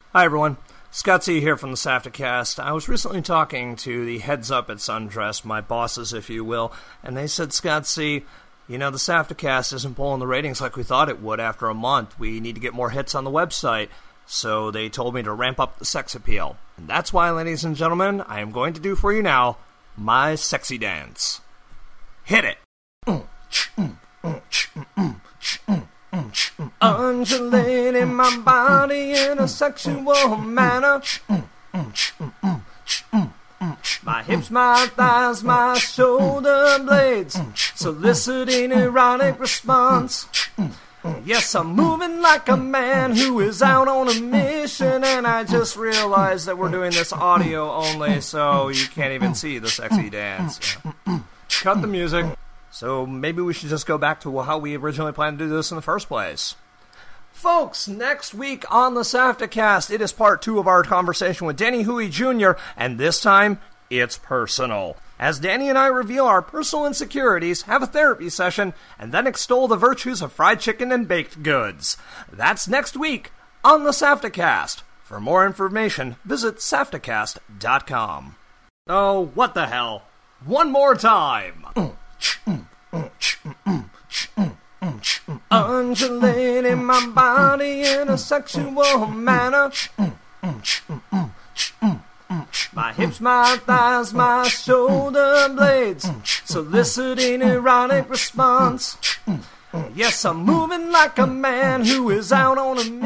Hi everyone, Scott C. here from the Safticast. I was recently talking to the heads up at Sundress, my bosses if you will, and they said, Scott C., the Safticast isn't pulling the ratings like we thought it would after a month. We need to get more hits on the website. So they told me to ramp up the sex appeal. And that's why, ladies and gentlemen, I am going to do for you now my sexy dance. Hit it! Undulating my body in a sexual manner. My hips, my thighs, my shoulder blades, soliciting erotic response. Yes, I'm moving like a man who is out on a mission, and I just realized that we're doing this audio only, so you can't even see the sexy dance. Cut the music. So maybe we should just go back to how we originally planned to do this in the first place. Folks, next week on the Safticast, it is part 2 of our conversation with Danny Huey Jr., and this time, it's personal. As Danny and I reveal our personal insecurities, have a therapy session, and then extol the virtues of fried chicken and baked goods. That's next week on the Safticast. For more information, visit Safticast.com. Oh, what the hell? One more time! Undulating my body in a sexual manner. My hips, my thighs, my shoulder blades, soliciting erotic response. Yes, I'm moving like a man who is out on a